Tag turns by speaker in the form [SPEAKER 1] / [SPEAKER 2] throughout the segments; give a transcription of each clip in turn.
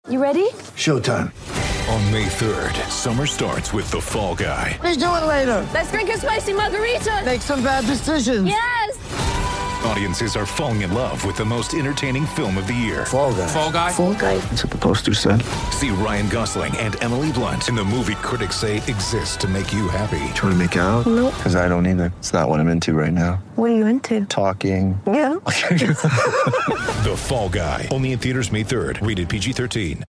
[SPEAKER 1] You ready?
[SPEAKER 2] Showtime.
[SPEAKER 3] On May 3rd, summer starts with The Fall Guy.
[SPEAKER 1] Let's do it later. Let's drink a spicy margarita.
[SPEAKER 2] Make some bad decisions.
[SPEAKER 1] Yes.
[SPEAKER 3] Audiences are falling in love with the most entertaining film of the year.
[SPEAKER 2] Fall Guy.
[SPEAKER 4] Fall Guy?
[SPEAKER 1] Fall Guy.
[SPEAKER 2] That's what the poster said.
[SPEAKER 3] See Ryan Gosling and Emily Blunt in the movie critics say exists to make you happy.
[SPEAKER 2] Trying to make it out?
[SPEAKER 1] Nope.
[SPEAKER 2] Because I don't either. It's not what I'm into right now.
[SPEAKER 1] What are you into?
[SPEAKER 2] Talking.
[SPEAKER 1] Yeah.
[SPEAKER 3] The Fall Guy. Only in theaters May 3rd. Rated PG-13.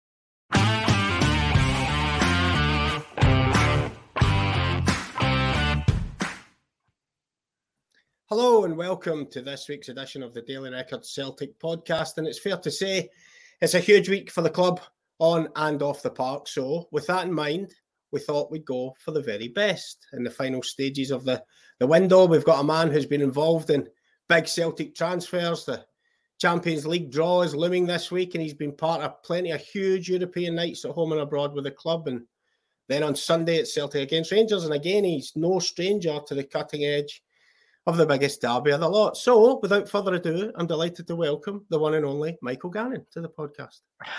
[SPEAKER 5] Hello and welcome to this week's edition of the Daily Record Celtic podcast. And it's fair to say it's a huge week for the club on and off the park. So with that in mind, we thought we'd go for the very best in the final stages of the window. We've got a man who's been involved in big Celtic transfers. The Champions League draw is looming this week and he's been part of plenty of huge European nights at home and abroad with the club. And then on Sunday it's Celtic against Rangers. And again, he's no stranger to the cutting edge of the biggest derby of the lot. So, without further ado, I'm delighted to welcome the one and only Michael Gannon to the podcast.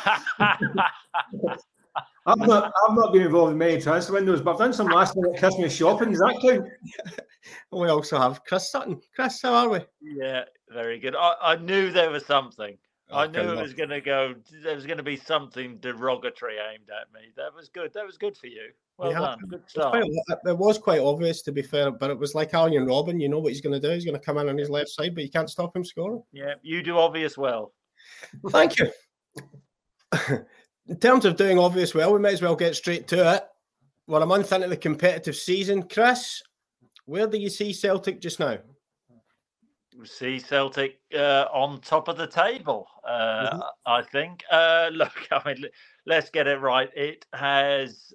[SPEAKER 6] I've not been involved in many transfer windows, but I've done some last minute Christmas shopping. Does that count?
[SPEAKER 5] We also have Chris Sutton. Chris, how are we?
[SPEAKER 7] Yeah, very good. I knew there was something. I knew it was going to go. There was going to be something derogatory aimed at me. That was good. That was good for you. Well done. Good start.
[SPEAKER 5] It was quite obvious, to be fair, but it was like Arjen Robben. You know what he's going to do. He's going to come in on his left side, but you can't stop him scoring.
[SPEAKER 7] Yeah, you do obvious well.
[SPEAKER 5] Thank you. In terms of doing obvious well, we might as well get straight to it. We're a month into the competitive season. Chris, where do you see Celtic just now?
[SPEAKER 7] We see Celtic on top of the table, I think. Look, I mean, let's get it right. It has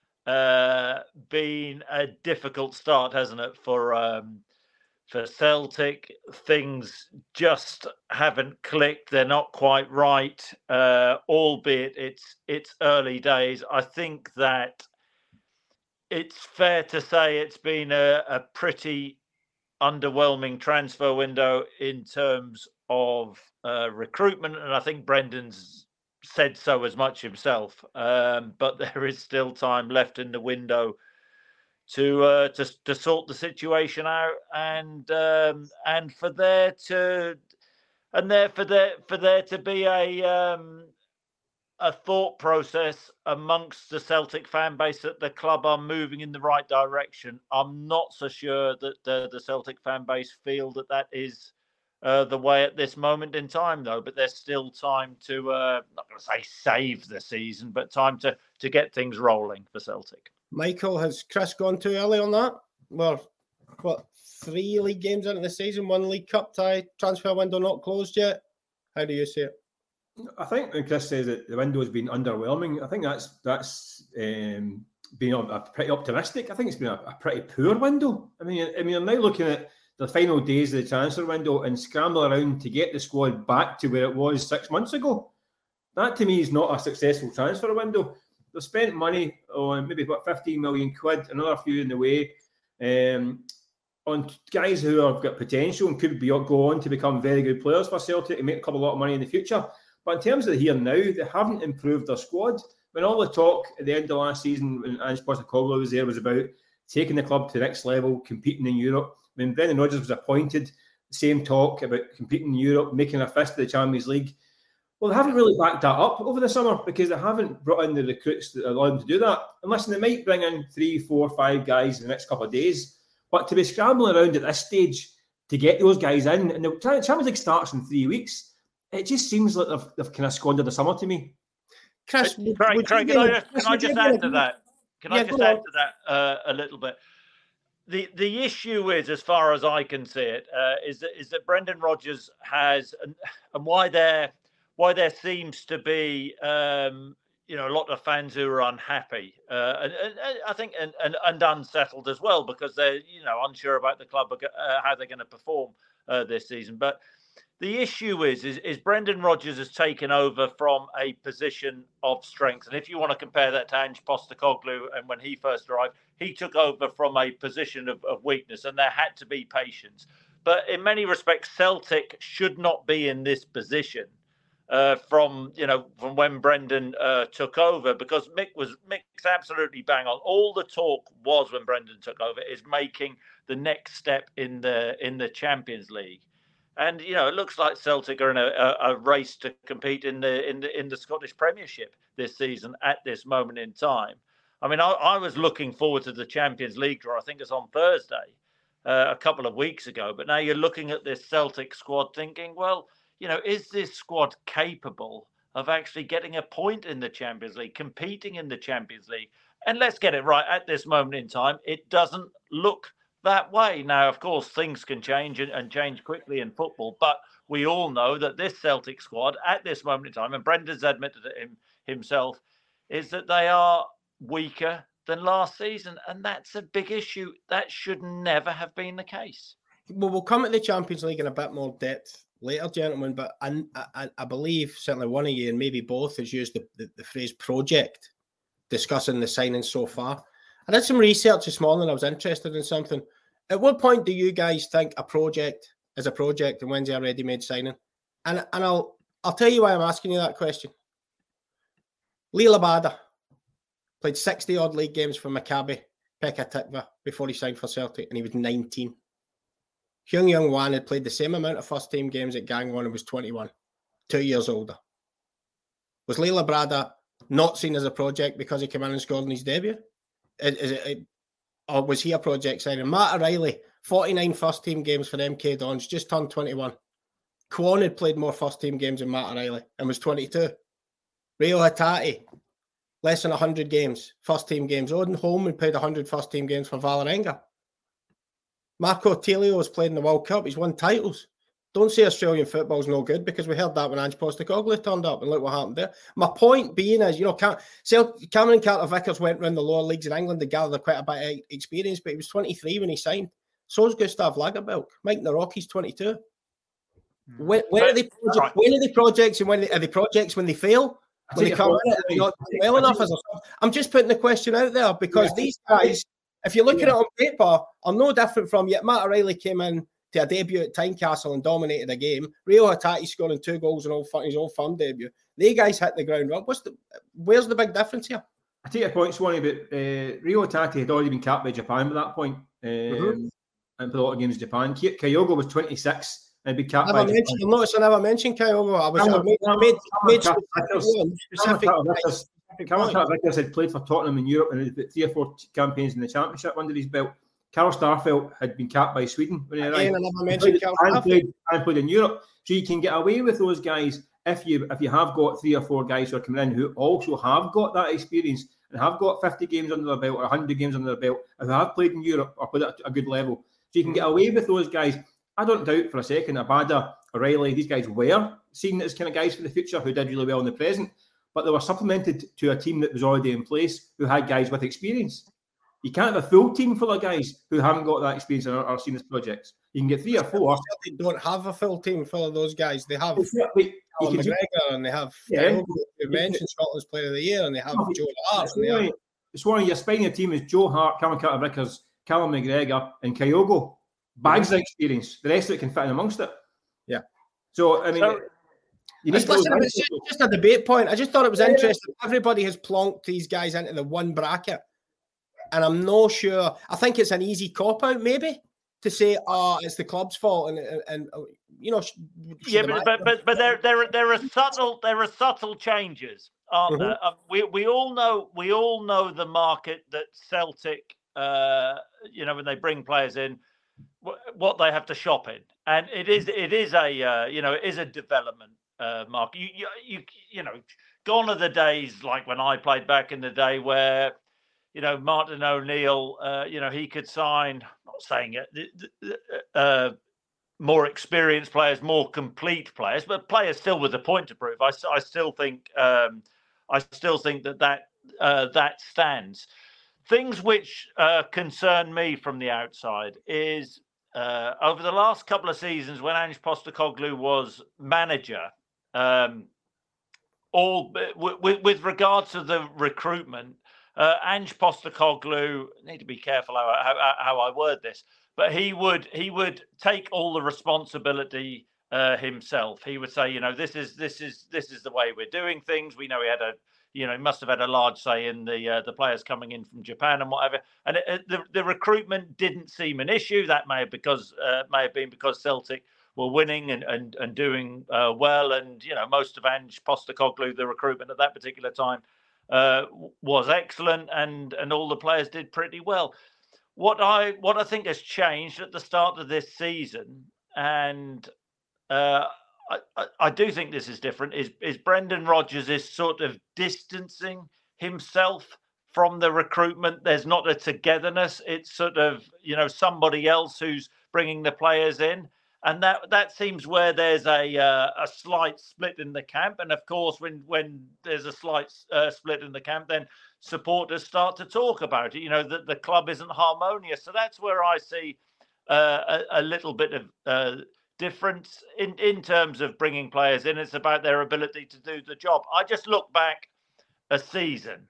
[SPEAKER 7] been a difficult start, hasn't it, for Celtic? Things just haven't clicked. They're not quite right, albeit it's early days. I think that it's fair to say it's been a pretty underwhelming transfer window in terms of recruitment, and I think Brendan's said so as much himself. But there is still time left in the window to sort the situation out, and for there to be a thought process amongst the Celtic fan base that the club are moving in the right direction. I'm not so sure that the Celtic fan base feel that is the way at this moment in time, though. But there's still time to, not going to say save the season, but time to get things rolling for Celtic.
[SPEAKER 5] Michael, has Chris gone too early on that? Well, 3 league games into the season, 1 League Cup tie, transfer window not closed yet. How do you see it?
[SPEAKER 6] I think when Chris says that the window has been underwhelming, I think that's being pretty optimistic. I think it's been a pretty poor window. I mean, I'm now looking at the final days of the transfer window and scramble around to get the squad back to where it was 6 months ago. That to me is not a successful transfer window. They've spent money on maybe 15 million quid, another few in the way, on guys who have got potential and could go on to become very good players for Celtic and make a lot of money in the future. But in terms of the here and now, they haven't improved their squad. When all the talk at the end of last season, when Ange Postecoglou was there, was about taking the club to the next level, competing in Europe. When Brendan Rodgers was appointed, the same talk about competing in Europe, making a fist of the Champions League. Well, they haven't really backed that up over the summer because they haven't brought in the recruits that allow them to do that. And listen, they might bring in 3, 4, 5 guys in the next couple of days. But to be scrambling around at this stage to get those guys in, and the Champions League starts in 3 weeks, it just seems like they've kind of squandered the summer to me.
[SPEAKER 5] Chris,
[SPEAKER 7] Craig, can I just add to that? Can I just add to that a little bit? The issue is, as far as I can see it, is that Brendan Rodgers has, and why there seems to be a lot of fans who are unhappy, and I think and unsettled as well because they're unsure about the club, how they're going to perform this season, but. The issue is Brendan Rodgers has taken over from a position of strength. And if you want to compare that to Ange Postecoglou, and when he first arrived, he took over from a position of weakness, and there had to be patience. But in many respects, Celtic should not be in this position from when Brendan took over, because Mick's absolutely bang on. All the talk was when Brendan took over is making the next step in the Champions League. And it looks like Celtic are in a race to compete in the Scottish Premiership this season at this moment in time. I mean, I was looking forward to the Champions League draw. I think it's on Thursday, a couple of weeks ago. But now you're looking at this Celtic squad, thinking, well, is this squad capable of actually getting a point in the Champions League, competing in the Champions League? And let's get it right, at this moment in time, it doesn't look that way. Now, of course, things can change and change quickly in football, but we all know that this Celtic squad at this moment in time, and Brendan's admitted it himself, is that they are weaker than last season, and that's a big issue. That should never have been the case.
[SPEAKER 5] Well, we'll come at the Champions League in a bit more depth later, gentlemen, but I believe certainly one of you, and maybe both, has used the phrase project, discussing the signings so far. I did some research this morning. I was interested in something. At what point do you guys think a project is a project and when's a ready-made signing? And I'll tell you why I'm asking you that question. Lee Labada played 60-odd league games for Maccabi Petah Tikva before he signed for Celtic, and he was 19. Hyung Young Wan had played the same amount of first-team games at Gangwon and was 21, 2 years older. Was Lee Labada not seen as a project because he came in and scored in his debut? Or was he a project signing? Matt O'Reilly, 49 first-team games for MK Dons, just turned 21. Kwon had played more first-team games than Matt O'Reilly and was 22. Rio Hatate, less than 100 games, first-team games. Odin Holm had played 100 first-team games for Vålerenga. Marco Tilio has played in the World Cup. He's won titles. Don't say Australian football's no good, because we heard that when Ange Postecoglou turned up, and look what happened there. My point being is, Cameron Carter-Vickers went around the lower leagues in England to gather quite a bit of experience, but he was 23 when he signed. So's Gustav Lagerbilk. Mike Naroki's 22. When are they projects, and when are they projects when they fail? When they come in and they're not well enough? I'm just putting the question out there, because these guys, if you look at it on paper, are no different from yet. Matt O'Reilly came in to a debut at Tynecastle and dominated a game. Rio Hatate scoring 2 goals in his old firm debut. They guys hit the ground running. Where's the big difference here?
[SPEAKER 6] I take your point, Swanee, but Rio Hatate had already been capped by Japan by that point, and played a lot of games in Japan. Kyogo was 26 and been capped by Japan.
[SPEAKER 5] Notice I never mentioned Kyogo.
[SPEAKER 6] Cameron Carter-Vickers had played for Tottenham in Europe and had 3 or 4 campaigns in the Championship under his belt. Carl Starfelt had been capped by Sweden when he arrived. And played in Europe. So you can get away with those guys if you have got 3 or 4 guys who are coming in who also have got that experience and have got 50 games under their belt or 100 games under their belt, and who have played in Europe or played at a good level. So you can get away with those guys. I don't doubt for a second Abada, O'Reilly, these guys were seen as kind of guys for the future who did really well in the present, but they were supplemented to a team that was already in place who had guys with experience. You can't have a full team full of guys who haven't got that experience and are seen as projects. You can get 3 or 4.
[SPEAKER 5] They don't have a full team full of those guys. They have McGregor, and they have you mentioned Scotland's Player of the Year, and they have Joe Hart.
[SPEAKER 6] It's one of your spine team is Joe Hart, Cameron Carter-Vickers, Callum McGregor, and Kyogo. Bags of experience. The rest of it can fit in amongst it.
[SPEAKER 5] Yeah.
[SPEAKER 6] So, I mean...
[SPEAKER 5] It's just a debate point. I just thought it was interesting. Everybody has plonked these guys into the one bracket. And I'm not sure. I think it's an easy cop-out, maybe, to say, it's the club's fault. And
[SPEAKER 7] yeah, but there are subtle changes, aren't there? We all know the market that Celtic, when they bring players in, what they have to shop in, and it is a development market. You gone are the days like when I played back in the day where. Martin O'Neill, he could sign, not saying it, more experienced players, more complete players, but players still with a point to prove. I still think that stands. Things which concern me from the outside is over the last couple of seasons when Ange Postecoglou was manager, with regards to the recruitment, Ange Postecoglou, need to be careful how I word this, but he would take all the responsibility himself. He would say, this is the way we're doing things. We know he had he must have had a large say in the players coming in from Japan and whatever. And the recruitment didn't seem an issue. That may have been because Celtic were winning and doing well. And most of Ange Postecoglou, the recruitment at that particular time was excellent, and all the players did pretty well. What I think has changed at the start of this season, and I do think this is different, is Brendan Rodgers is sort of distancing himself from the recruitment. There's not a togetherness. It's sort of, somebody else who's bringing the players in. And that seems where there's a slight split in the camp. And of course, when there's a slight split in the camp, then supporters start to talk about it, that the club isn't harmonious. So that's where I see a little bit of difference in terms of bringing players in. It's about their ability to do the job. I just look back a season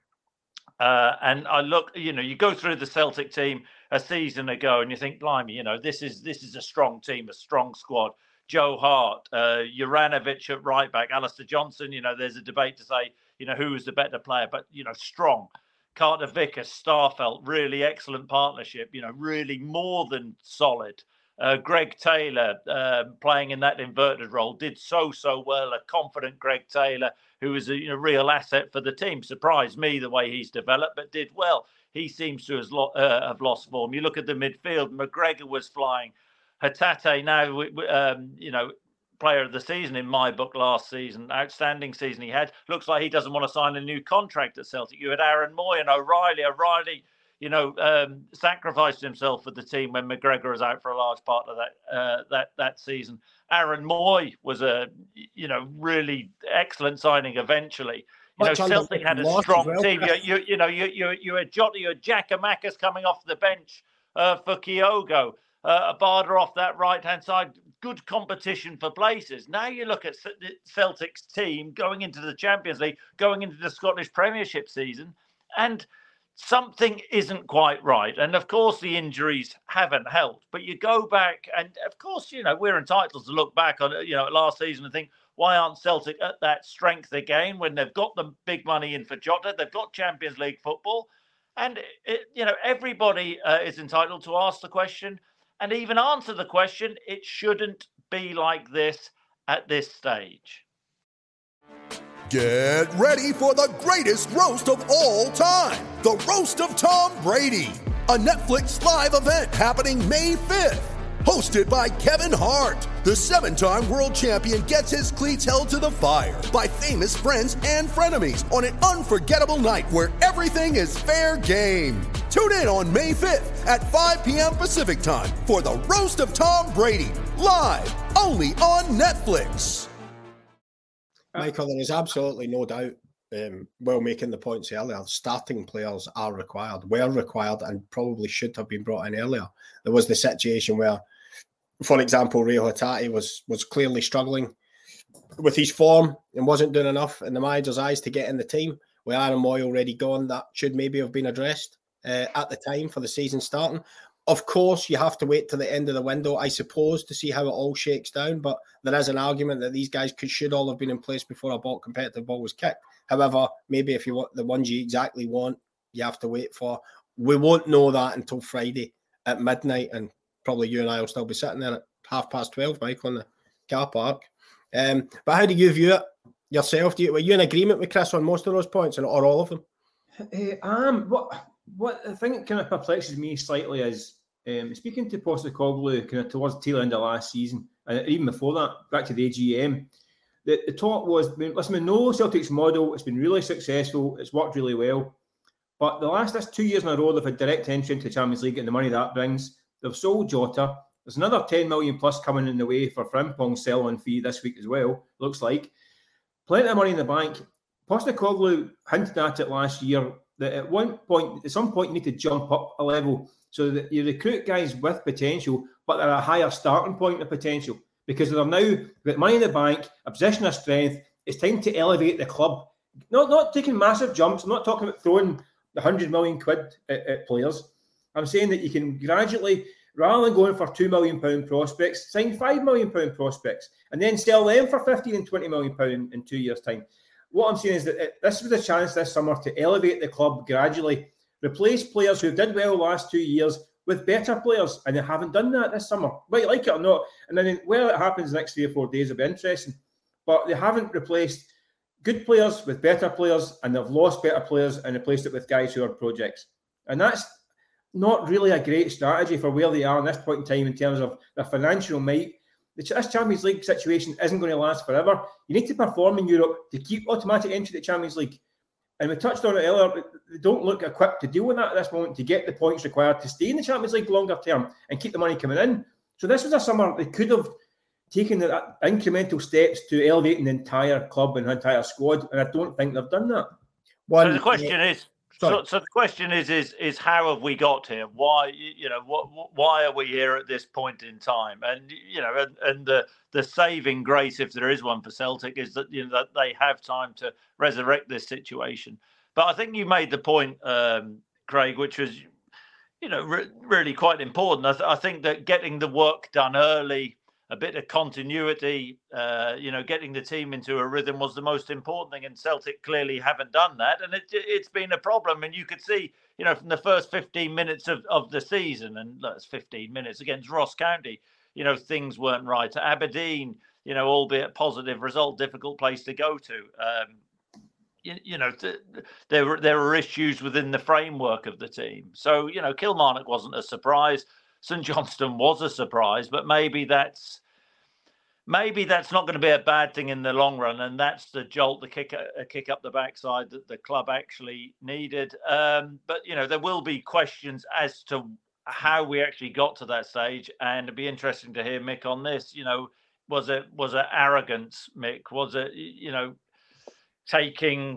[SPEAKER 7] and I look, you go through the Celtic team a season ago and you think, blimey, this is a strong team, a strong squad. Joe Hart, Juranovic at right back, Alistair Johnson, there's a debate to say, who was the better player, but, strong. Carter Vickers, Starfelt, really excellent partnership, really more than solid. Greg Taylor playing in that inverted role did so well. A confident Greg Taylor, who was a real asset for the team. Surprised me the way he's developed, but did well. He seems to have lost form. You look at the midfield, McGregor was flying. Hatate now, player of the season in my book last season, outstanding season he had. Looks like he doesn't want to sign a new contract at Celtic. You had Aaron Moy and O'Reilly. O'Reilly, sacrificed himself for the team when McGregor was out for a large part of that season. Aaron Moy was a really excellent signing eventually. Celtic had a strong team. You had Jota, you had Giakoumakis coming off the bench for Kyogo, Abada off that right-hand side. Good competition for places. Now you look at Celtic's team going into the Champions League, going into the Scottish Premiership season, and something isn't quite right. And of course, the injuries haven't helped. But you go back, and of course, we're entitled to look back on last season and think, why aren't Celtic at that strength again when they've got the big money in for Jota? They've got Champions League football. And, everybody is entitled to ask the question and even answer the question. It shouldn't be like this at this stage.
[SPEAKER 4] Get ready for the greatest roast of all time. The Roast of Tom Brady. A Netflix live event happening May 5th. Hosted by Kevin Hart, the 7-time world champion gets his cleats held to the fire by famous friends and frenemies on an unforgettable night where everything is fair game. Tune in on May 5th at 5 p.m. Pacific time for the Roast of Tom Brady, live only on Netflix.
[SPEAKER 5] Michael, there is absolutely no doubt, while making the points earlier, starting players are required, were required, and probably should have been brought in earlier. There was the situation where, for example, Rio Hatate was clearly struggling with his form and wasn't doing enough in the manager's eyes to get in the team. With Aaron Moy already gone, that should maybe have been addressed at the time for the season starting. Of course, you have to wait till the end of the window, I suppose, to see how it all shakes down. But there is an argument that these guys should all have been in place before a competitive ball was kicked. However, maybe if you want the ones you exactly want, you have to wait for. We won't know that until Friday at midnight, and probably you and I will still be sitting there at 12:30, Michael, in the car park. But how do you view it yourself? Were you in agreement with Chris on most of those points, or all of them?
[SPEAKER 6] What I think kind of perplexes me slightly is speaking to Postecoglou kind of towards the tail end of last season, and even before that, back to the AGM, the talk was, listen, we know Celtic's model, it's been really successful, it's worked really well, but that's 2 years in a row they've had direct entry into the Champions League and the money that brings. They've sold Jota. There's another 10 million plus coming in the way for Frimpong's sell-on fee this week as well, looks like. Plenty of money in the bank. Postecoglou hinted at it last year that at some point you need to jump up a level so that you recruit guys with potential, but they're at a higher starting point of potential, because they've now got money in the bank, a position of strength. It's time to elevate the club. Not taking massive jumps. I'm not talking about throwing the 100 million quid at players. I'm saying that you can gradually rather than going for £2 million prospects, sign £5 million prospects and then sell them for £15 and £20 million in 2 years' time. What I'm saying is that this was a chance this summer to elevate the club gradually, replace players who did well the last 2 years with better players, and they haven't done that this summer, whether you like it or not. And then, well, it happens the next 3 or 4 days will be interesting. But they haven't replaced good players with better players, and they've lost better players and replaced it with guys who are projects. And that's not really a great strategy for where they are in this point in time in terms of their financial might. This Champions League situation isn't going to last forever. You need to perform in Europe to keep automatic entry to the Champions League. And we touched on it earlier, they don't look equipped to deal with that at this moment to get the points required to stay in the Champions League longer term and keep the money coming in. So this was a summer they could have taken the incremental steps to elevating the entire club and the entire squad, and I don't think they've done that.
[SPEAKER 7] So the question is, so the question is how have we got here? Why, why are we here at this point in time? And and the saving grace, if there is one for Celtic, is that that they have time to resurrect this situation. But I think you made the point, Craig, which was really quite important. I think that getting the work done early, a bit of continuity, getting the team into a rhythm was the most important thing, and Celtic clearly haven't done that, and it's been a problem. And you could see, from the first 15 minutes of the season, and that's 15 minutes against Ross County, things weren't right. At Aberdeen, albeit positive result, difficult place to go to. There were issues within the framework of the team. So, Kilmarnock wasn't a surprise. St Johnstone was a surprise, but maybe that's not going to be a bad thing in the long run, and that's the jolt, the kick up the backside that the club actually needed. But there will be questions as to how we actually got to that stage, and it'd be interesting to hear Mick on this. Was it arrogance, Mick? Was it taking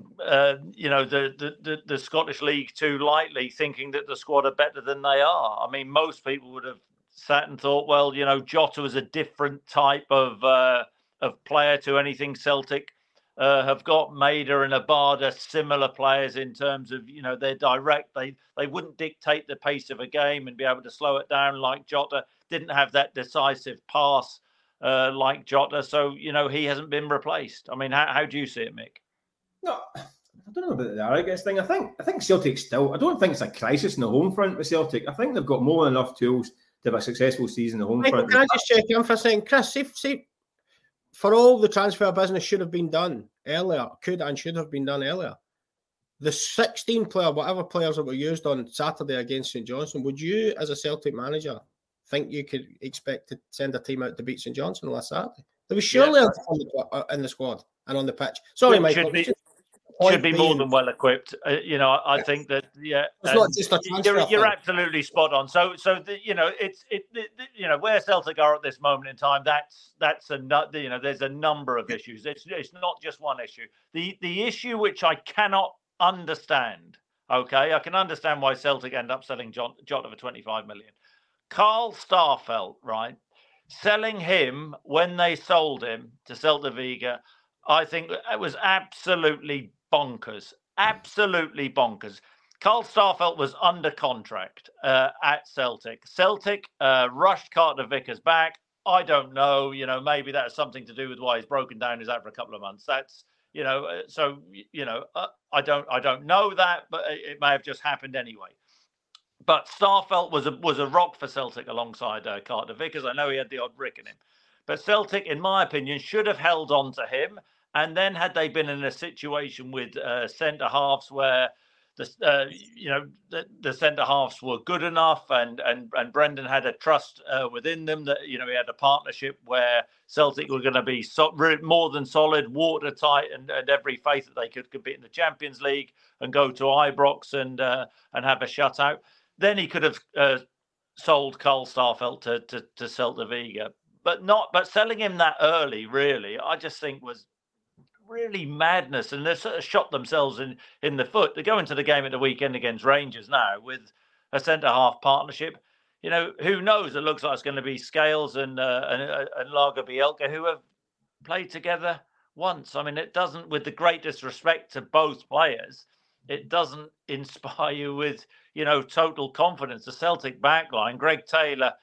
[SPEAKER 7] the Scottish League too lightly, thinking that the squad are better than they are? I mean, most people would have sat and thought, well, Jota was a different type of player to anything Celtic have got. Maida and Abada, similar players in terms of they're direct. They wouldn't dictate the pace of a game and be able to slow it down like Jota. Didn't have that decisive pass like Jota, so he hasn't been replaced. I mean, how do you see it, Mick?
[SPEAKER 6] No, I don't know about the arrogance thing. I think Celtic still. I don't think it's a crisis in the home front with Celtic. I think they've got more than enough tools to have a successful season in the home front.
[SPEAKER 5] Can I just check in for a second, Chris? See, for all the transfer business should have been done earlier, could and should have been done earlier. The 16 player, whatever players that were used on Saturday against St Johnstone, would you, as a Celtic manager, think you could expect to send a team out to beat St Johnstone last Saturday? There was surely in the squad and on the pitch. Sorry, Michael.
[SPEAKER 7] Should be more than well equipped. I think that
[SPEAKER 5] it's not just a transfer.
[SPEAKER 7] You're absolutely spot on. So it's where Celtic are at this moment in time. That's there's a number of issues. It's not just one issue. The issue which I cannot understand. Okay, I can understand why Celtic end up selling Jota for 25 million. Carl Starfelt, right? Selling him when they sold him to Celta Vigo, I think it was absolutely bonkers. Absolutely bonkers. Carl Starfelt was under contract at Celtic. Celtic rushed Carter Vickers back. I don't know. Maybe that's something to do with why he's broken down. He's out for a couple of months. That's I don't know that, but it may have just happened anyway. But Starfelt was a rock for Celtic alongside Carter Vickers. I know he had the odd rick in him, but Celtic, in my opinion, should have held on to him. And then, had they been in a situation with centre halves where the centre halves were good enough, and Brendan had a trust within them that he had a partnership where Celtic were going to be more than solid, watertight, and every faith that they could compete in the Champions League and go to Ibrox and have a shutout. Then he could have sold Carl Starfelt to Celta Vigo, but selling him that early, really, I just think was really madness, and they've sort of shot themselves in the foot. They go into the game at the weekend against Rangers now with a centre half partnership. Who knows? It looks like it's going to be Scales and Lager Bielka, who have played together once. I mean, it doesn't, with the greatest respect to both players, it doesn't inspire you with total confidence. The Celtic backline, Greg Taylor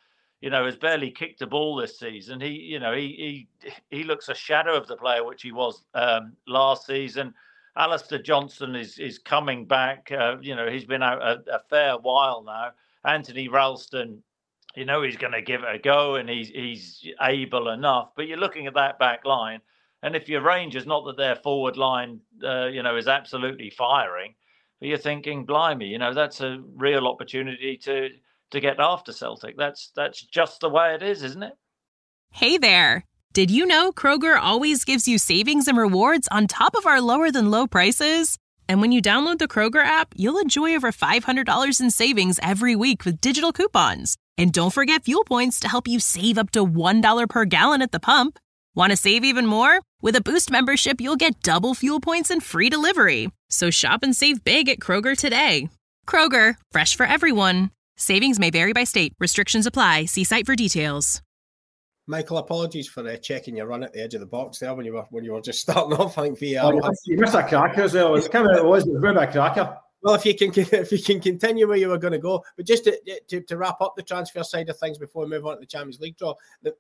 [SPEAKER 7] has barely kicked a ball this season. He looks a shadow of the player which he was last season. Alistair Johnston is coming back. He's been out a fair while now. Anthony Ralston, he's going to give it a go, and he's able enough. But you're looking at that back line, and if your Rangers, not that their forward line, is absolutely firing, but you're thinking, blimey, that's a real opportunity to get after Celtic. That's just the way it is, isn't it?
[SPEAKER 8] Hey there. Did you know Kroger always gives you savings and rewards on top of our lower than low prices? And when you download the Kroger app, you'll enjoy over $500 in savings every week with digital coupons. And don't forget fuel points to help you save up to $1 per gallon at the pump. Want to save even more? With a Boost membership, you'll get double fuel points and free delivery. So shop and save big at Kroger today. Kroger, fresh for everyone. Savings may vary by state. Restrictions apply. See site for details.
[SPEAKER 5] Michael, apologies for checking your run at the edge of the box there when you were just starting off. I think VAR.
[SPEAKER 6] You missed a cracker as well. It was a bit of a cracker.
[SPEAKER 5] Well, if you can continue where you were going to go, but just to wrap up the transfer side of things before we move on to the Champions League draw,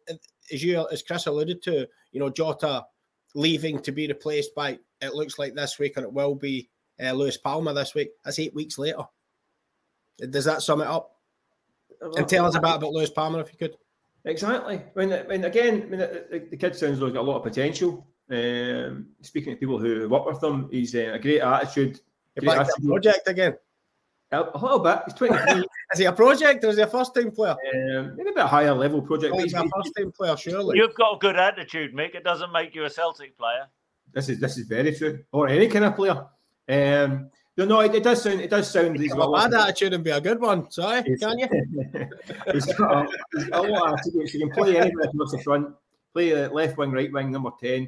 [SPEAKER 5] as Chris alluded to, Jota leaving to be replaced by, it looks like this week, and it will be Lewis Palmer this week. That's 8 weeks later. Does that sum it up? And tell us about Lewis Palmer, if you could.
[SPEAKER 6] Exactly. The kid sounds like he's got a lot of potential. Speaking to people who work with him, he's a great attitude.
[SPEAKER 5] Back to project again.
[SPEAKER 6] A little bit. He's 23.
[SPEAKER 5] Is he a project or is he a first-time player?
[SPEAKER 6] Maybe a bit higher level project.
[SPEAKER 5] He's a first-time player, surely.
[SPEAKER 7] You've got a good attitude, Mick. It doesn't make you a Celtic player.
[SPEAKER 6] This is very true. Or any kind of player. It does sound.
[SPEAKER 5] He's got a bad attitude and be a good one. Sorry, can you?
[SPEAKER 6] He's got a lot of attitude. He can play anywhere across the front. Play left wing, right wing, number 10.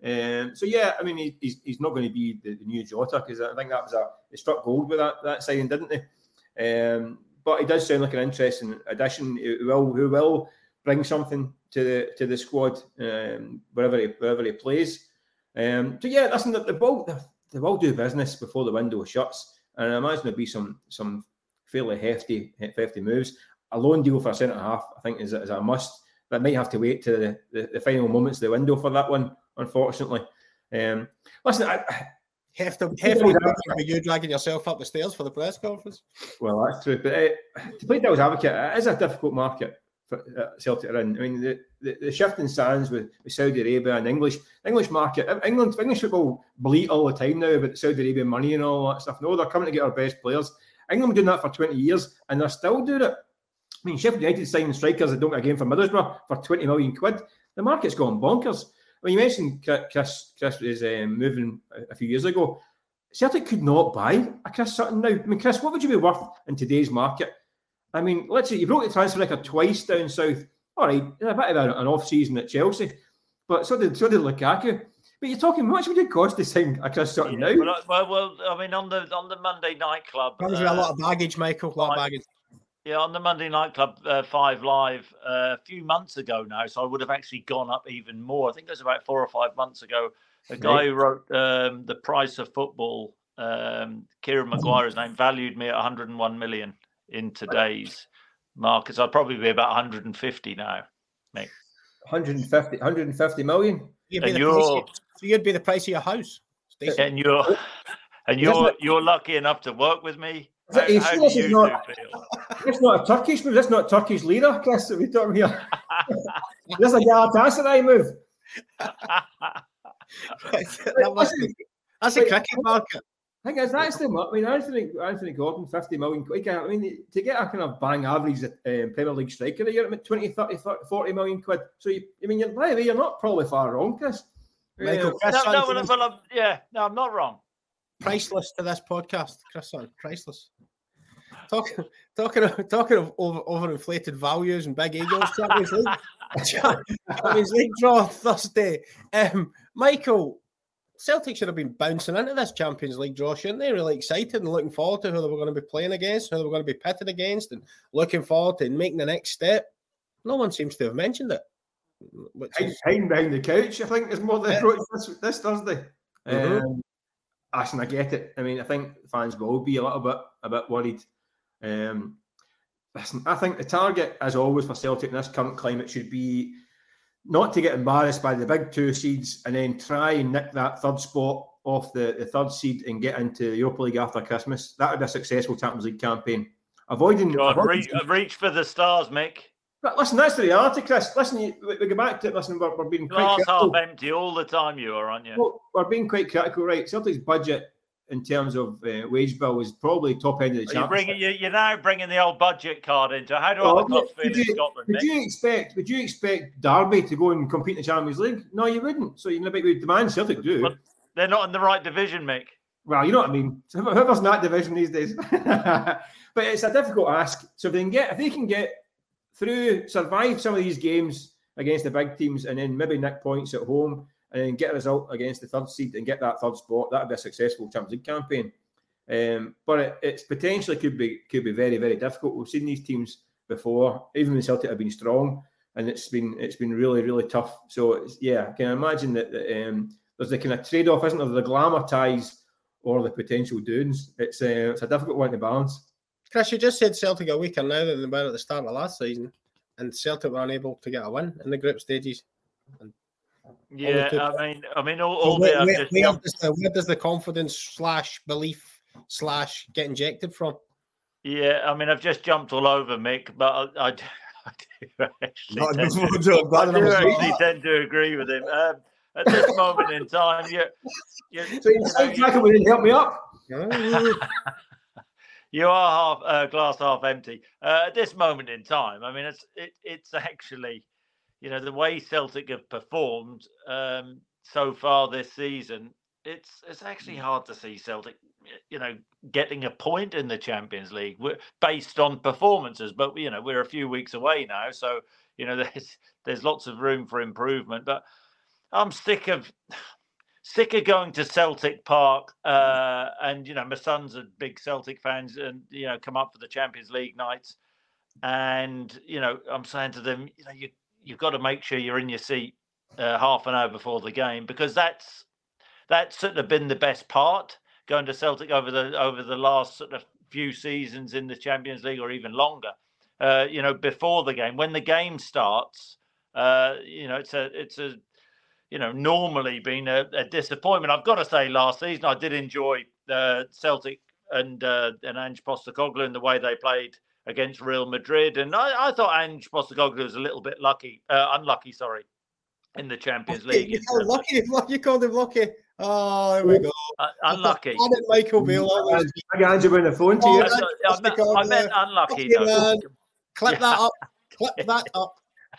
[SPEAKER 6] He's not going to be the new Jota, because I think he struck gold with that signing, didn't he? But he does sound like an interesting addition. Who will bring something to the squad wherever he plays. Listen, they will do business before the window shuts, and I imagine there'll be some fairly hefty moves. A loan deal for a centre half, I think, is a must. But might have to wait to the final moments of the window for that one, unfortunately. Listen,
[SPEAKER 5] hefty you dragging yourself up the stairs for the press conference.
[SPEAKER 6] Well, that's true. But to play devil's advocate, it is a difficult market for Celtic are in. I mean, the shifting sands with Saudi Arabia and English market. English football bleat all the time now about Saudi Arabian money and all that stuff. No, they're coming to get our best players. England been doing that for 20 years, and they're still doing it. I mean, Sheffield United signing strikers that don't get a game for Middlesbrough for 20 million quid. The market's gone bonkers. When you mentioned Chris is moving a few years ago, Celtic could not buy a Chris Sutton now. I mean, Chris, what would you be worth in today's market? I mean, let's say you broke the transfer record twice down south. All right, a bit of an off-season at Chelsea, but so did Lukaku. But you're talking, how much would it cost to sign a Chris Sutton now?
[SPEAKER 7] Well, I mean, on the Monday Night Club,
[SPEAKER 5] comes with a lot of baggage, Michael. A lot of baggage.
[SPEAKER 7] Yeah, on the Monday Night Club 5 Live a few months ago now, so I would have actually gone up even more. I think it was about 4 or 5 months ago. A guy who wrote The Price of Football, Kieran Maguire's name, valued me at 101 million in today's markets. I'd probably be about 150 now, Mick.
[SPEAKER 6] 150 million?
[SPEAKER 5] You'd be the price of your house.
[SPEAKER 7] And you're lucky enough to work with me. How do you feel?
[SPEAKER 6] That's not a Turkish move. That's not Turkish lira, Chris, that we're talking here. That's a Galatasaray move.
[SPEAKER 5] That's a cricket market.
[SPEAKER 6] I think that's the market. I mean, Anthony Gordon, 50 million. I mean, to get a kind of bang average Premier League striker, you're at 20, 30, 40 million quid. So, you're not probably far wrong, Chris.
[SPEAKER 5] Michael,
[SPEAKER 7] I'm not wrong.
[SPEAKER 5] Priceless to this podcast, Chris. Priceless. Talking of overinflated values and big egos. Champions League draw Thursday. Michael, Celtic should have been bouncing into this Champions League draw, shouldn't they? Really excited and looking forward to who they were going to be playing against, who they were going to be pitted against, and looking forward to making the next step. No one seems to have mentioned it.
[SPEAKER 6] Hiding behind the couch, I think, is more the approach this Thursday. Ashton, I get it. I mean, I think fans will be a bit worried. Listen, I think the target, as always, for Celtic in this current climate should be not to get embarrassed by the big 2 seeds and then try and nick that 3rd spot off the 3rd seed and get into the Europa League after Christmas. That would be a successful Champions League campaign.
[SPEAKER 7] Reach for the stars, Mick.
[SPEAKER 6] But listen, that's the reality, Chris. Listen, we go back to it. Listen, we're being
[SPEAKER 7] glass
[SPEAKER 6] quite critical.
[SPEAKER 7] half empty all the time. You are, aren't you?
[SPEAKER 6] Well, we're being quite critical, right? Celtic's budget in terms of wage bill is probably top end of the championship.
[SPEAKER 7] You're now bringing the old budget card into. How do other clubs feel in Scotland?
[SPEAKER 6] Would you expect Derby to go and compete in the Champions League? No, you wouldn't. So we demand Celtic do.
[SPEAKER 7] But they're not in the right division, Mick.
[SPEAKER 6] Well, you know what I mean. So whoever's in that division these days. But it's a difficult ask. So if they can get through, survive some of these games against the big teams, and then maybe nick points at home, and then get a result against the 3rd seed and get that 3rd spot, that would be a successful Champions League campaign. But it's potentially could be very, very difficult. We've seen these teams before, even when Celtic have been strong, and it's been really, really tough. So I can imagine that there's the kind of trade-off, isn't there? The glamour ties or the potential doons. It's a difficult one to balance.
[SPEAKER 5] Chris, you just said Celtic are weaker now than they were at the start of last season, and Celtic were unable to get a win in the group stages. And
[SPEAKER 7] yeah, I mean,
[SPEAKER 5] where does the confidence / belief / get injected from?
[SPEAKER 7] Yeah, I mean, I've just jumped all over Mick, but I do actually tend to agree with him. At this moment in time,
[SPEAKER 6] we didn't help me up.
[SPEAKER 7] You are glass half empty. At this moment in time, I mean, it's actually, the way Celtic have performed so far this season, it's actually hard to see Celtic, getting a point in the Champions League based on performances. But we're a few weeks away now, so there's lots of room for improvement. But I'm sick of going to Celtic Park, and my sons are big Celtic fans, and come up for the Champions League nights, and I'm saying to them, you've got to make sure you're in your seat half an hour before the game, because that's sort of been the best part, going to Celtic over the last sort of few seasons in the Champions League, or even longer. Before the game, when the game starts, it's a normally been a disappointment. I've got to say, last season I did enjoy Celtic and Ange Postecoglou and the way they played against Real Madrid, and I thought Ange Postecoglou was a little bit unlucky, in the Champions League.
[SPEAKER 5] You called him lucky. Oh, here we go.
[SPEAKER 7] Unlucky.
[SPEAKER 5] Why did Michael Beale always?
[SPEAKER 6] I got Ange on the phone to you.
[SPEAKER 7] I meant unlucky.
[SPEAKER 5] Clip that up. Clip that up.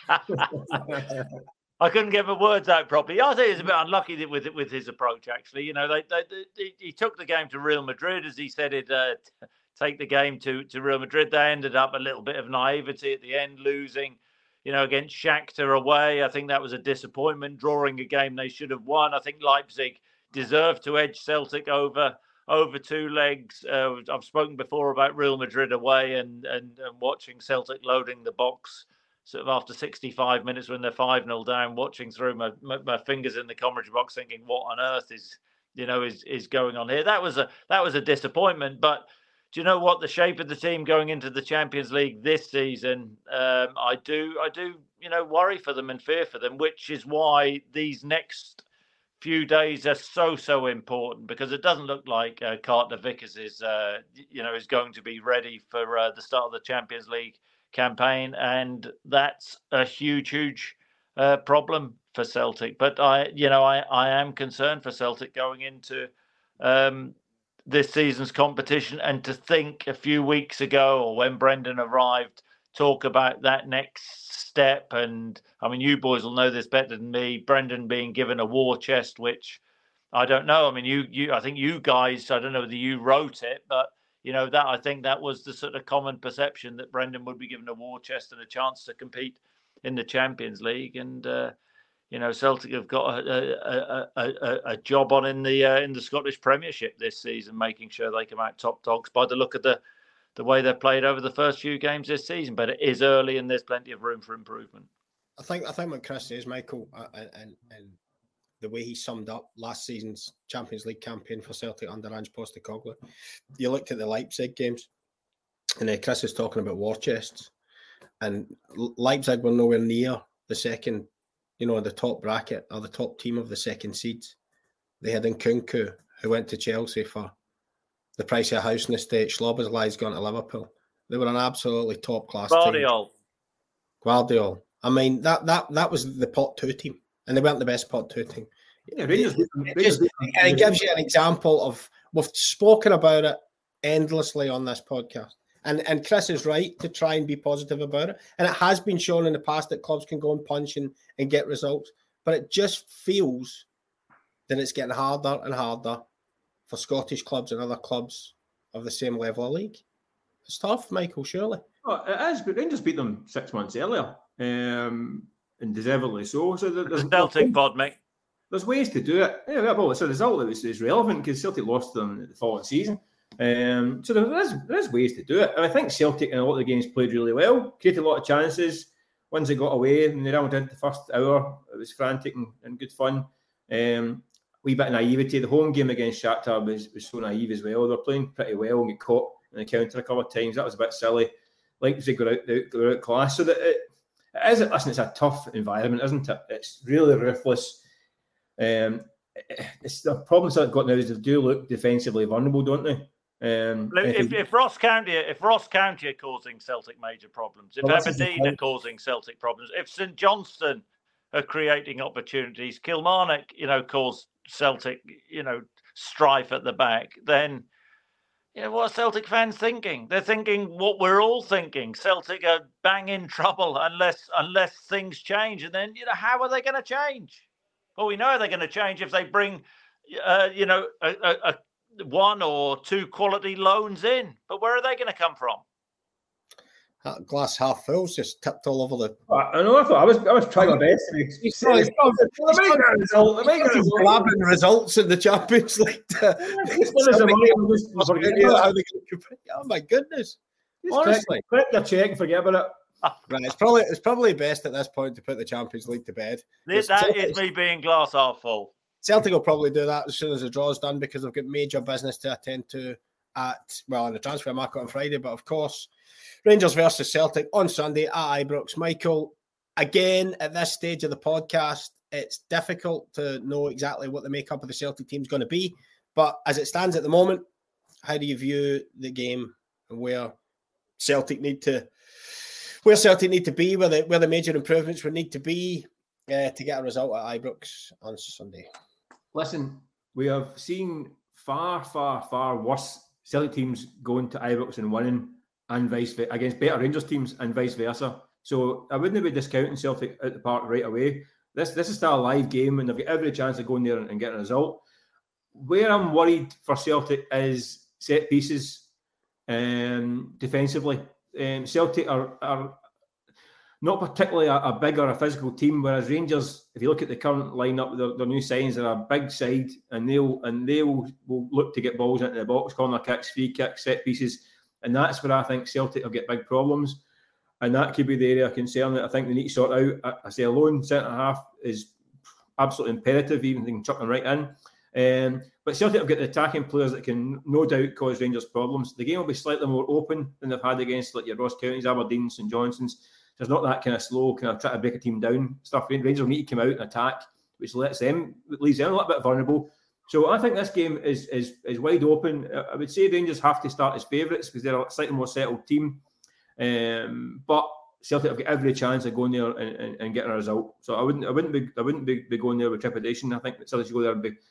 [SPEAKER 7] I couldn't get my words out properly. I think he's a bit unlucky with his approach, actually. He took the game to Real Madrid, as he said he'd take the game to Real Madrid. They ended up a little bit of naivety at the end, losing, against Shakhtar away. I think that was a disappointment, drawing a game they should have won. I think Leipzig deserved to edge Celtic over 2 legs. I've spoken before about Real Madrid away and watching Celtic loading the box sort of after 65 minutes when they're 5-0 down, watching through my fingers in the commentary box, thinking, what on earth is going on here? That was a disappointment. But do you know what? The shape of the team going into the Champions League this season, I do worry for them and fear for them, which is why these next few days are so important, because it doesn't look like Carter Vickers is going to be ready for the start of the Champions League campaign, and that's a huge problem for Celtic. But I am concerned for Celtic going into this season's competition, and to think a few weeks ago, or when Brendan arrived, talk about that next step. And I mean, you boys will know this better than me, Brendan being given a war chest, which I don't know. I mean, I think you guys, I don't know whether you wrote it, but that I think that was the sort of common perception, that Brendan would be given a war chest and a chance to compete in the Champions League. And Celtic have got a job on in the Scottish Premiership this season, making sure they come out top dogs by the look of the way they've played over the first few games this season. But it is early, and there's plenty of room for improvement.
[SPEAKER 5] I think what Chris says, Michael, and the way he summed up last season's Champions League campaign for Celtic under Ange Postecoglou. You looked at the Leipzig games, And Chris is talking about war chests. And Leipzig were nowhere near the second, the top bracket or the top team of the second seeds. They had Nkunku, who went to Chelsea for the price of a house in the state. Schloboslai's gone to Liverpool. They were an absolutely top-class team. Guardiola. I mean, that was the pot 2 team. And they weren't the best pot 2 team.
[SPEAKER 6] Yeah,
[SPEAKER 5] and it gives you an example of, we've spoken about it endlessly on this podcast. And Chris is right to try and be positive about it. And it has been shown in the past that clubs can go and punch and get results. But it just feels that it's getting harder and harder for Scottish clubs and other clubs of the same level of league. It's tough, Michael, surely.
[SPEAKER 6] Oh, it is, but Rangers beat them 6 months earlier. And deservedly so. So there's
[SPEAKER 7] Celtic pod, mate.
[SPEAKER 6] There's ways to do it. Yeah, well, it's a result that is relevant because Celtic lost them the following season. So there is ways to do it. And I think Celtic in a lot of the games played really well, created a lot of chances. Ones that got away, and they rounded into the first hour. It was frantic and good fun. Wee bit of naivety. The home game against Shakhtar was so naive as well. They're playing pretty well and get caught in the counter a couple of times. That was a bit silly. Leipzig got out class. So that it is. Listen, it's a tough environment, isn't it? It's really ruthless. It's the problems that I've got now is they do look defensively vulnerable, don't they?
[SPEAKER 7] If Ross County are causing Celtic major problems, if Aberdeen are causing Celtic problems, if St Johnstone are creating opportunities, Kilmarnock, cause Celtic, strife at the back, then what are Celtic fans thinking? They're thinking what we're all thinking. Celtic are bang in trouble unless things change. And then, how are they going to change? Well, we know they're going to change if they bring, one or two quality loans in. But where are they going to come from?
[SPEAKER 5] That glass half full's just tipped all over the.
[SPEAKER 6] I know. I was trying my best.
[SPEAKER 5] He's grabbing results in the Champions League. Oh my goodness! Honestly,
[SPEAKER 6] click your check and forget about it.
[SPEAKER 5] Right, it's probably best at this point to put the Champions League to bed.
[SPEAKER 7] That is me being glass half full.
[SPEAKER 5] Celtic will probably do that as soon as the draw's done because they've got major business to attend to in the transfer market on Friday. But of course, Rangers versus Celtic on Sunday at Ibrox. Michael, again, at this stage of the podcast, it's difficult to know exactly what the makeup of the Celtic team is going to be. But as it stands at the moment, how do you view the game and where Celtic need to be, where the major improvements would need to be to get a result at Ibrox on Sunday?
[SPEAKER 6] Listen, we have seen far, far, far worse Celtic teams going to Ibrox and winning, and vice versa, against better Rangers teams and vice versa. So I wouldn't be discounting Celtic at the park right away. This is still a live game, and they've got every chance of going there and getting a result. Where I'm worried for Celtic is set pieces defensively. Celtic are not particularly a big or a physical team, whereas Rangers, if you look at the current lineup, their new signs, they're a big side, and they will look to get balls into the box, corner kicks, free kicks, set pieces, and that's where I think Celtic will get big problems, and that could be the area of concern that I think they need to sort out. I say a lone centre half is absolutely imperative, even if they can chuck them right in. But Celtic have got the attacking players that can no doubt cause Rangers problems. The game will be slightly more open than they've had against like your Ross Counties, Aberdeen, St Johnstone's. So it's not that kind of slow, kind of try to break a team down stuff. Rangers will need to come out and attack, which leaves them a little bit vulnerable. So I think this game is wide open. I would say Rangers have to start as favourites because they're a slightly more settled team. But Celtic have got every chance of going there and getting a result. So I wouldn't be going there with trepidation. I think Celtic should go there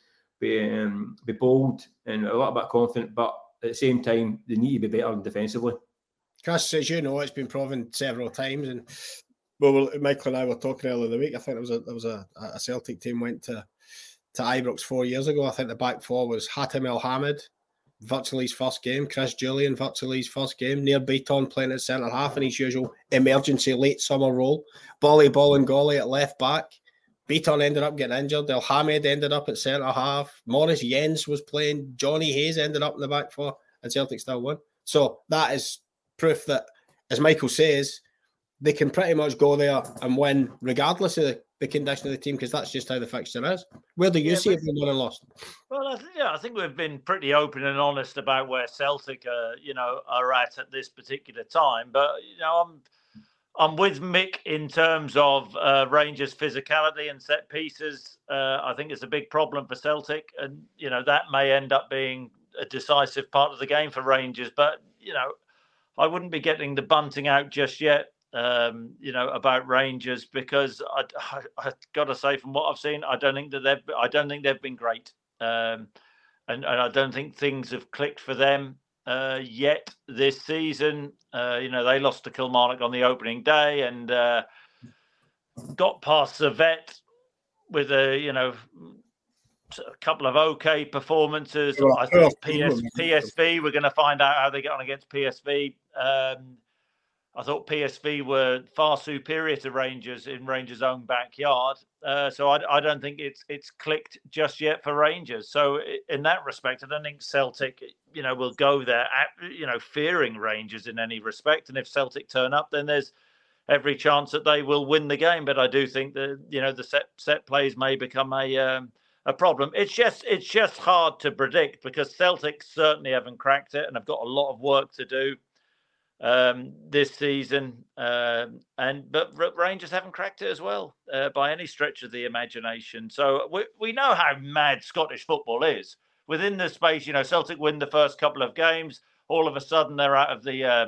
[SPEAKER 6] and be bold and a little bit confident, but at the same time they need to be better defensively.
[SPEAKER 5] Chris, as you know, it's been proven several times, and Michael and I were talking earlier in the week. I think there was a Celtic team went to Ibrox 4 years ago. I think the back four was Hatem El Hamid, virtually his first game. Chris Julian, virtually his first game. Nir Beaton playing at centre half in his usual emergency late summer role. Bolly Bolingoli at left back. Beaton ended up getting injured. El Hamid ended up at centre half. Maurice Jens was playing. Johnny Hayes ended up in the back four, and Celtic still won. So that is proof that, as Michael says, they can pretty much go there and win regardless of the condition of the team, because that's just how the fixture is. Where do you see it being won and lost?
[SPEAKER 7] Well, I think we've been pretty open and honest about where Celtic, are at this particular time. But I'm with Mick in terms of Rangers' physicality and set pieces. I think it's a big problem for Celtic, and that may end up being a decisive part of the game for Rangers. But I wouldn't be getting the bunting out just yet. About Rangers, because I got to say, from what I've seen, I don't think they've been great, and I don't think things have clicked for them yet this season. They lost to Kilmarnock on the opening day and got past Servette with a couple of okay performances. I thought PSV, we're going to find out how they get on against PSV. I thought PSV were far superior to Rangers in Rangers' own backyard. So I don't think it's clicked just yet for Rangers. So in that respect, I don't think Celtic, will go there, fearing Rangers in any respect. And if Celtic turn up, then there's every chance that they will win the game. But I do think that, the set plays may become a problem. It's just hard to predict, because Celtic certainly haven't cracked it and have got a lot of work to do this season, but Rangers haven't cracked it as well by any stretch of the imagination. So we know how mad Scottish football is. Within the space, Celtic win the first couple of games, all of a sudden they're out of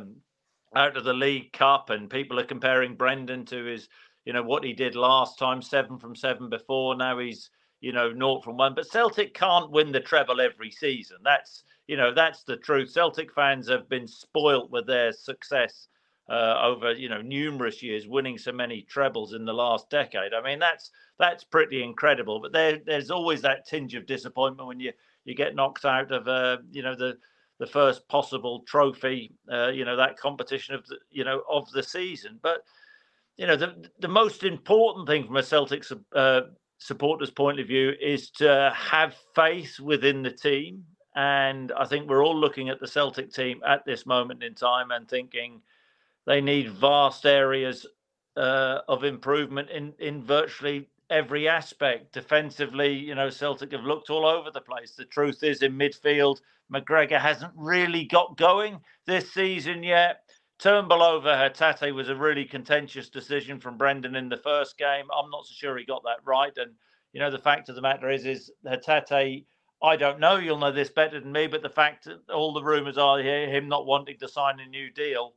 [SPEAKER 7] the League Cup, and people are comparing Brendan to his, what he did last time, 7 from 7 before. Now he's 0 from 1. But Celtic can't win the treble every season. That's the truth. Celtic fans have been spoilt with their success over, numerous years, winning so many trebles in the last decade. I mean, that's pretty incredible. But there's always that tinge of disappointment when you get knocked out of, the first possible trophy, that competition of the season. But, the most important thing from a Celtic supporters' point of view is to have faith within the team. And I think we're all looking at the Celtic team at this moment in time and thinking they need vast areas of improvement in virtually every aspect. Defensively, Celtic have looked all over the place. The truth is, in midfield, McGregor hasn't really got going this season yet. Turnbull over Hatate was a really contentious decision from Brendan in the first game. I'm not so sure he got that right. And, the fact of the matter is Hatate, I don't know, you'll know this better than me, but the fact that all the rumours are him not wanting to sign a new deal,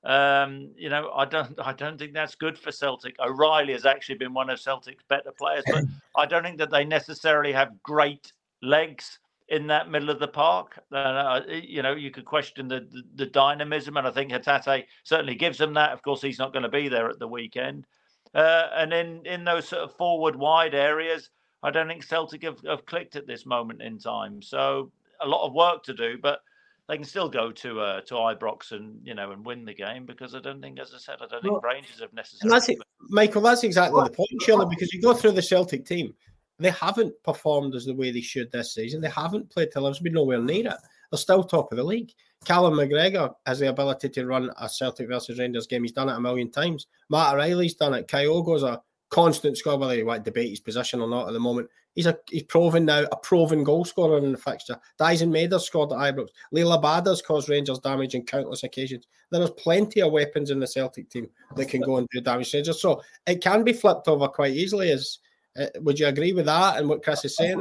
[SPEAKER 7] I don't think that's good for Celtic. O'Reilly has actually been one of Celtic's better players, but I don't think that they necessarily have great legs in that middle of the park. You could question the dynamism, and I think Hatate certainly gives them that. Of course, he's not going to be there at the weekend. And in those sort of forward wide areas, I don't think Celtic have clicked at this moment in time. So a lot of work to do, but they can still go to Ibrox and win the game, because I don't think, as I said, think Rangers have necessarily.
[SPEAKER 5] Michael, that's exactly the point, surely, because you go through the Celtic team, they haven't performed as the way they should this season. They haven't played till there's been nowhere near it. They're still top of the league. Callum McGregor has the ability to run a Celtic versus Rangers game. He's done it a million times. Matt O'Reilly's done it. Kyogo's a constant scorer, whether you want to debate his position or not at the moment. He's proven now, a proven goal scorer in the fixture. Dyson Mader's scored at Ibrox. Leila Bada's caused Rangers damage on countless occasions. There is plenty of weapons in the Celtic team that can go and do damage to Rangers. So it can be flipped over quite easily. Would you agree with that and what Chris is saying?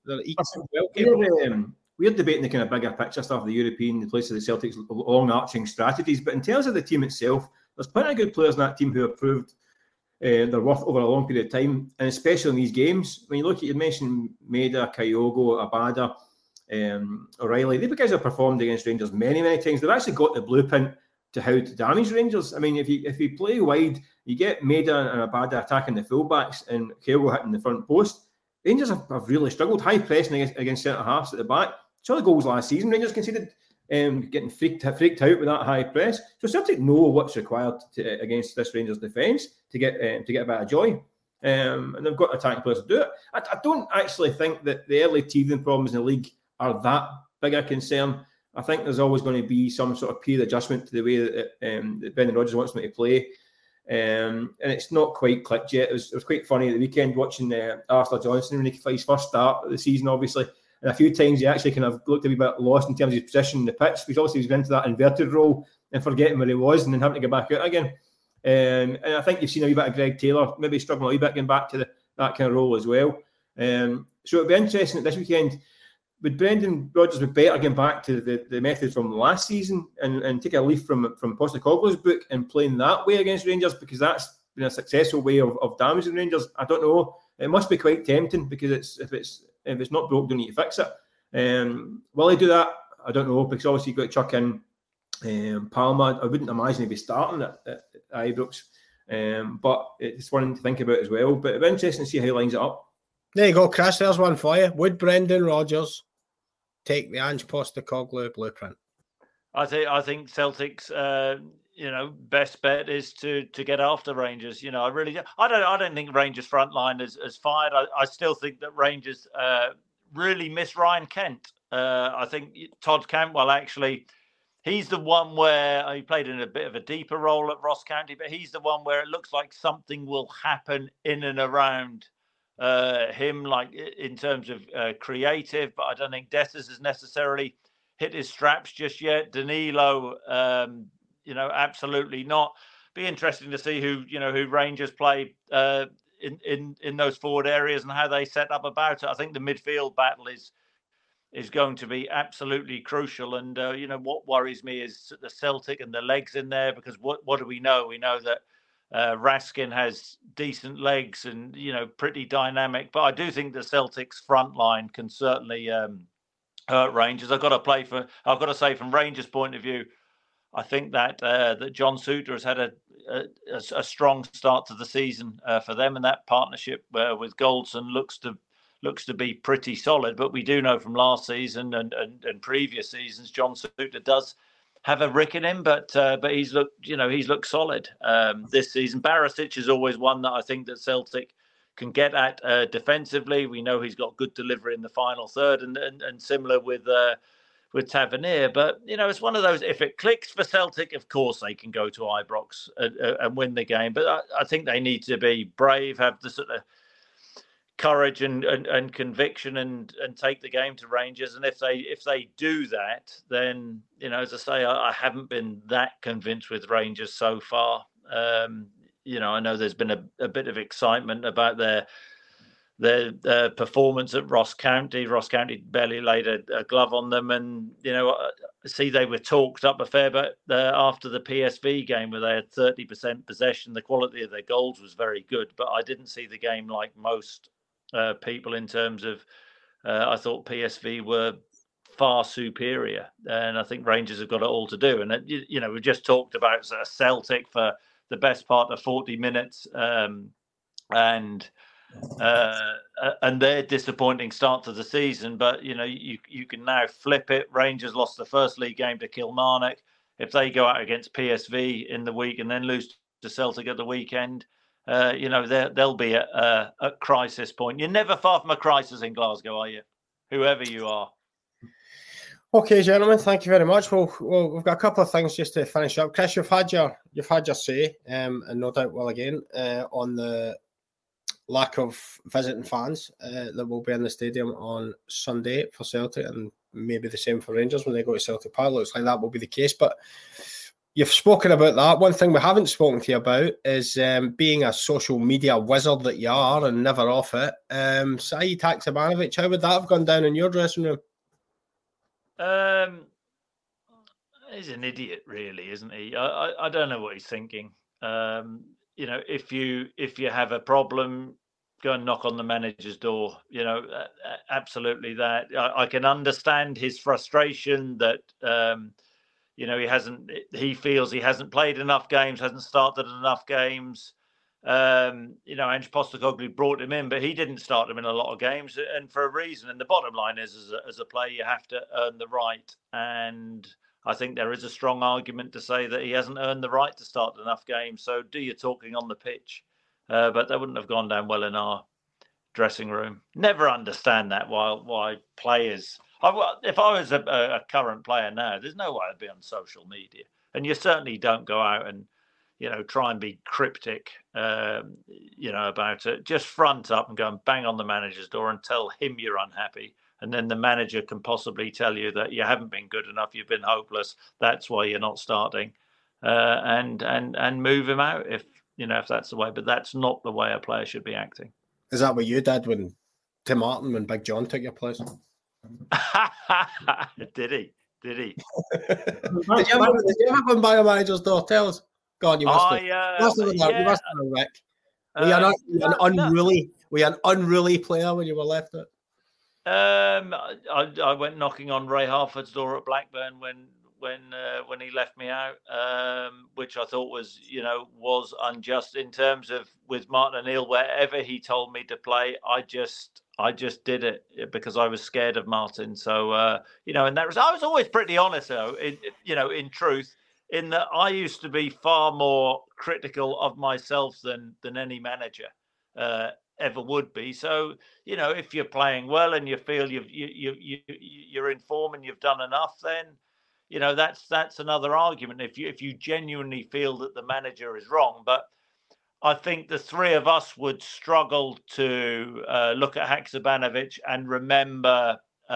[SPEAKER 6] We're debating the kind of bigger picture stuff, the European, the place of the Celtic's long-arching strategies. But in terms of the team itself, there's plenty of good players in that team who have proved their worth over a long period of time, and especially in these games. When you look at, you mentioned Maida, Kyogo, Abada, O'Reilly, these guys have performed against Rangers many, many times. They've actually got the blueprint to how to damage Rangers. I mean, if you play wide, you get Maida and Abada attacking the fullbacks and Kyogo hitting the front post. Rangers have really struggled, high pressing against centre-halves at the back. Saw the goals last season, Rangers conceded, getting freaked out with that high press. So Celtic know what's required against this Rangers defence to get a bit of joy. And they've got attacking players to do it. I don't actually think that the early teething problems in the league are that big a concern. I think there's always going to be some sort of period adjustment to the way that Brendan Rodgers wants them to play. And it's not quite clicked yet. It was quite funny at the weekend watching Arthur Johnson when he for his first start of the season, obviously. And a few times he actually kind of looked a wee bit lost in terms of his position in the pitch, because obviously he was into that inverted role and forgetting where he was and then having to go back out again. And I think you've seen a wee bit of Greg Taylor maybe struggling a wee bit getting back to that kind of role as well. So it'll be interesting at this weekend. Would Brendan Rodgers be better getting back to the methods from last season and take a leaf from Postecoglou's book and playing that way against Rangers, because that's been a successful way of damaging Rangers? I don't know. It must be quite tempting, because if it's not broke, don't need to fix it. Will he do that? I don't know, because obviously you've got to chuck in Palma. I wouldn't imagine he'd be starting at Ibrox, but it's one to think about as well. But it'll be interesting to see how he lines it up.
[SPEAKER 5] There you go, Chris. There's one for you. Would Brendan Rodgers take the Ange Postecoglou blueprint?
[SPEAKER 7] I think Celtic's best bet is to get after Rangers. I don't think Rangers front line is fired. I still think that Rangers really miss Ryan Kent. I think Todd Cantwell, actually, he's the one where he played in a bit of a deeper role at Ross County, but he's the one where it looks like something will happen in and around him, like in terms of creative, but I don't think Dessers has necessarily hit his straps just yet. Danilo, absolutely not. Be interesting to see who Rangers play in those forward areas and how they set up about it. I think the midfield battle is going to be absolutely crucial. And what worries me is the Celtic and the legs in there, because what do we know? We know that Raskin has decent legs and pretty dynamic, but I do think the Celtic's front line can certainly hurt Rangers. I've got to say, from Rangers' point of view, I think that John Souttar has had a strong start to the season for them, and that partnership with Goldson looks to be pretty solid. But we do know from last season and previous seasons, John Souttar does have a rick in him, but he's looked solid this season. Barisic is always one that I think that Celtic can get at defensively. We know he's got good delivery in the final third, and similar with Tavernier. But it's one of those. If it clicks for Celtic, of course they can go to Ibrox and win the game. But I think they need to be brave, have the sort of courage and conviction and take the game to Rangers. And if they do that, then as I say, I haven't been that convinced with Rangers so far. I know there's been a bit of excitement about their performance at Ross County. Ross County barely laid a glove on them, and see they were talked up a fair bit after the PSV game, where they had 30% possession. The quality of their goals was very good, but I didn't see the game like most people in terms of I thought PSV were far superior, and I think Rangers have got it all to do. And we just talked about Celtic for the best part of 40 minutes and their disappointing start to the season. But you can now flip it. Rangers lost the first league game to Kilmarnock. If they go out against PSV in the week and then lose to Celtic at the weekend, they'll be at a crisis point. You're never far from a crisis in Glasgow, are you? Whoever you are.
[SPEAKER 5] Okay, gentlemen, thank you very much. Well, we've got a couple of things just to finish up. Chris, you've had your say, and no doubt will again, on the lack of visiting fans that will be in the stadium on Sunday for Celtic, and maybe the same for Rangers when they go to Celtic Park. Looks like that will be the case, but you've spoken about that. One thing we haven't spoken to you about is being a social media wizard that you are and never off it. Said Haksabanovic, how would that have gone down in your dressing room?
[SPEAKER 7] He's an idiot, really, isn't he? I don't know what he's thinking. If you have a problem, go and knock on the manager's door. Absolutely that. I can understand his frustration that he feels he hasn't played enough games, hasn't started enough games. Ange Postecoglou brought him in, but he didn't start him in a lot of games, and for a reason. And the bottom line is, as a player, you have to earn the right. And I think there is a strong argument to say that he hasn't earned the right to start enough games. So do your talking on the pitch. But that wouldn't have gone down well in our dressing room. Never understand that why players. If I was a current player now, there's no way I'd be on social media. And you certainly don't go out and try and be cryptic, about it. Just front up and go and bang on the manager's door and tell him you're unhappy. And then the manager can possibly tell you that you haven't been good enough, you've been hopeless, that's why you're not starting, and move him out if that's the way. But that's not the way a player should be acting.
[SPEAKER 5] Is that what you did when Tim Martin, when Big John took your place?
[SPEAKER 7] Did he?
[SPEAKER 5] Did you ever go and bang a manager's door? Tell us. God, you must have. You must have, Rick. Were you an unruly player when you were left it?
[SPEAKER 7] I went knocking on Ray Harford's door at Blackburn when he left me out, which I thought was unjust in terms of with Martin O'Neill. Wherever he told me to play, I just did it because I was scared of Martin. So and that was, I was always pretty honest though. In truth, in that I used to be far more critical of myself than any manager ever would be. So if you're playing well and you feel you're in form and you've done enough, then that's another argument. If you genuinely feel that the manager is wrong, but I think the three of us would struggle to look at Haksabanovic and remember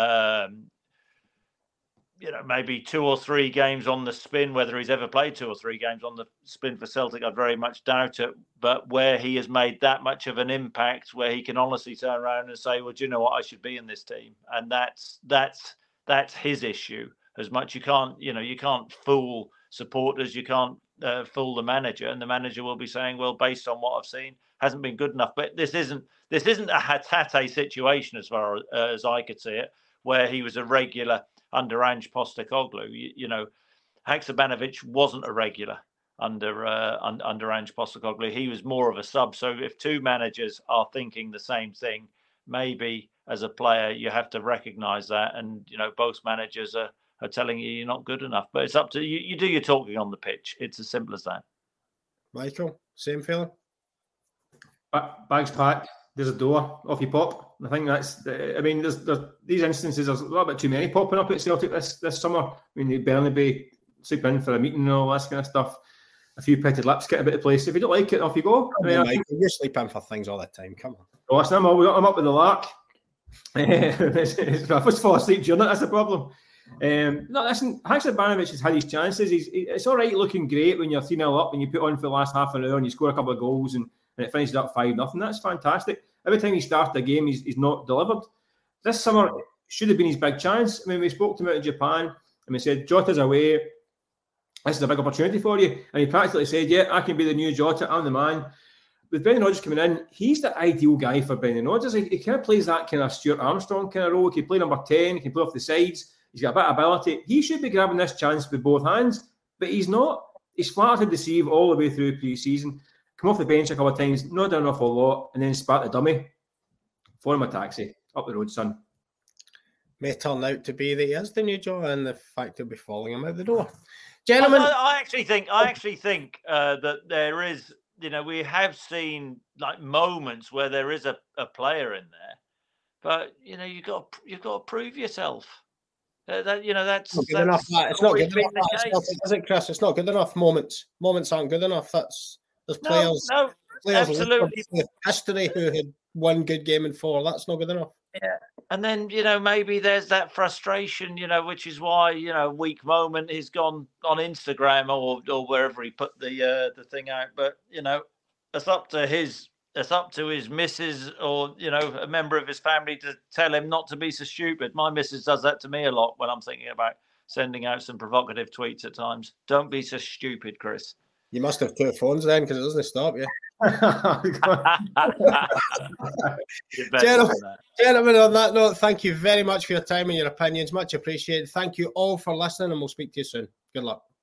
[SPEAKER 7] maybe 2 or 3 games on the spin. Whether he's ever played 2 or 3 games on the spin for Celtic, I very much doubt it. But where he has made that much of an impact, where he can honestly turn around and say, well, do you know what, I should be in this team. And that's his issue. As much you can't fool supporters, you can't fool the manager, and the manager will be saying, well, based on what I've seen, hasn't been good enough. But this isn't a Hatate situation as far as I could see it, where he was a regular under Ange Postecoglou. Haksabanovic wasn't a regular under Ange Postecoglou. He was more of a sub. So if two managers are thinking the same thing, maybe as a player you have to recognise that, and both managers are telling you you're not good enough. But it's up to you. You do your talking on the pitch. It's as simple as that.
[SPEAKER 5] Michael, same feeling?
[SPEAKER 6] Bags packed. There's a door. Off you pop. I think that's. There's these instances. There's a little bit too many popping up at Celtic this summer. Bernabei sleeping in for a meeting and all that kind of stuff. A few petted lips get a bit of place. If you don't like it, off you go.
[SPEAKER 5] You sleep in for things all the time. Come on.
[SPEAKER 6] Oh, listen, I'm up with the lark. If I just fall asleep during it, that's the problem. No, listen, Haksabanovic has had his chances. It's all right looking great when you're 3-0 up and you put on for the last half an hour and you score a couple of goals and it finishes up 5-0. That's fantastic. Every time he starts a game, he's not delivered. This summer should have been his big chance. We spoke to him out in Japan and we said, Jota's away. This is a big opportunity for you. And he practically said, yeah, I can be the new Jota. I'm the man. With Brendan Rodgers coming in, he's the ideal guy for Brendan Rodgers. He kind of plays that kind of Stuart Armstrong kind of role. He can play number 10. He can play off the sides. He's got a bit of ability. He should be grabbing this chance with both hands, but he's not. He's flat to deceive all the way through pre-season. Come off the bench a couple of times, not done an awful lot, and then spat the dummy. For him a taxi. Up the road, son.
[SPEAKER 5] May turn out to be that he is the new Joe, and the fact he'll be following him out the door. Gentlemen,
[SPEAKER 7] I actually think that there is, we have seen like moments where there is a player in there, but you've got to prove yourself. That's
[SPEAKER 5] not good enough. It's not good enough, is it, Chris? It's not good enough. Moments aren't good enough. There's players.
[SPEAKER 7] No, absolutely.
[SPEAKER 5] History who had one good game in 4. That's not good enough.
[SPEAKER 7] Yeah, and then maybe there's that frustration, which is why weak moment he's gone on Instagram or wherever he put the thing out. But it's up to his missus or a member of his family to tell him not to be so stupid. My missus does that to me a lot when I'm thinking about sending out some provocative tweets at times. Don't be so stupid, Chris.
[SPEAKER 5] You must have 2 phones then, because it doesn't stop you. Gentlemen, on that note, thank you very much for your time and your opinions. Much appreciated. Thank you all for listening, and we'll speak to you soon. Good luck.